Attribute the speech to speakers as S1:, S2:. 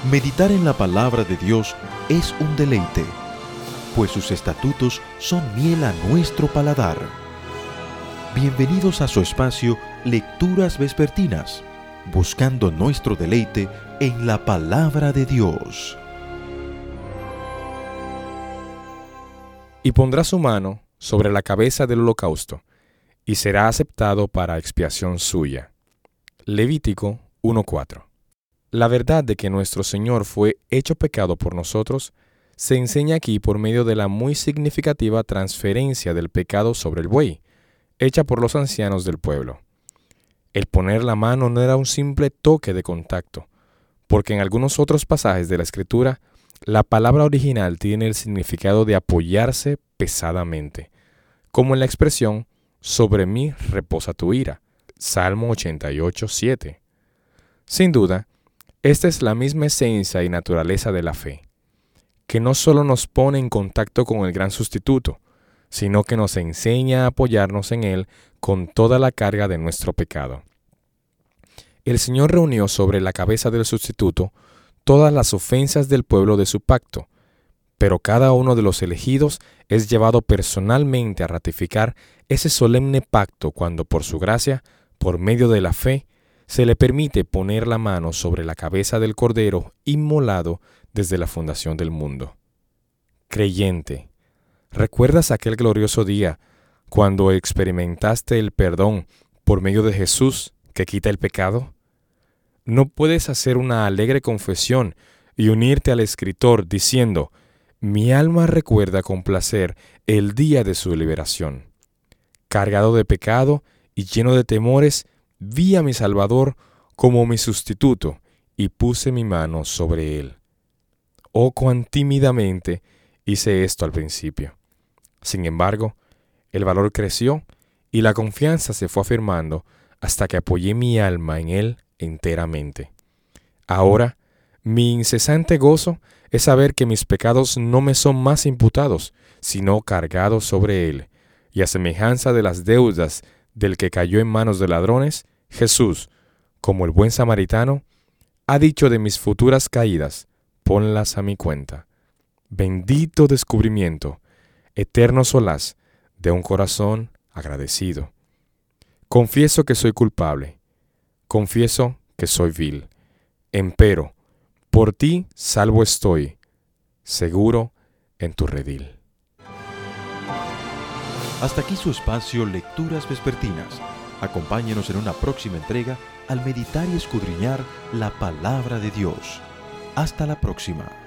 S1: Meditar en la palabra de Dios es un deleite, pues sus estatutos son miel a nuestro paladar. Bienvenidos a su espacio Lecturas Vespertinas, buscando nuestro deleite en la palabra de Dios.
S2: Y pondrá su mano sobre la cabeza del holocausto, y será aceptado para expiación suya. Levítico 1:4. La verdad de que nuestro Señor fue hecho pecado por nosotros se enseña aquí por medio de la muy significativa transferencia del pecado sobre el buey, hecha por los ancianos del pueblo. El poner la mano no era un simple toque de contacto, porque en algunos otros pasajes de la Escritura, la palabra original tiene el significado de apoyarse pesadamente, como en la expresión, sobre mí reposa tu ira, Salmo 88:7. Sin duda, esta es la misma esencia y naturaleza de la fe, que no solo nos pone en contacto con el gran sustituto, sino que nos enseña a apoyarnos en él con toda la carga de nuestro pecado. El Señor reunió sobre la cabeza del sustituto todas las ofensas del pueblo de su pacto, pero cada uno de los elegidos es llevado personalmente a ratificar ese solemne pacto cuando por su gracia, por medio de la fe, se le permite poner la mano sobre la cabeza del Cordero inmolado desde la fundación del mundo. Creyente, ¿recuerdas aquel glorioso día cuando experimentaste el perdón por medio de Jesús que quita el pecado? ¿No puedes hacer una alegre confesión y unirte al escritor diciendo: mi alma recuerda con placer el día de su liberación? Cargado de pecado y lleno de temores, vi a mi Salvador como mi sustituto y puse mi mano sobre él. Oh, cuán tímidamente hice esto al principio. Sin embargo, el valor creció y la confianza se fue afirmando hasta que apoyé mi alma en él enteramente. Ahora, mi incesante gozo es saber que mis pecados no me son más imputados, sino cargados sobre él, y a semejanza de las deudas del que cayó en manos de ladrones, Jesús, como el buen samaritano, ha dicho de mis futuras caídas: ponlas a mi cuenta. Bendito descubrimiento, eterno solaz de un corazón agradecido. Confieso que soy culpable, confieso que soy vil, empero, por ti salvo estoy, seguro en tu redil.
S1: Hasta aquí su espacio Lecturas Vespertinas. Acompáñenos en una próxima entrega al meditar y escudriñar la palabra de Dios. Hasta la próxima.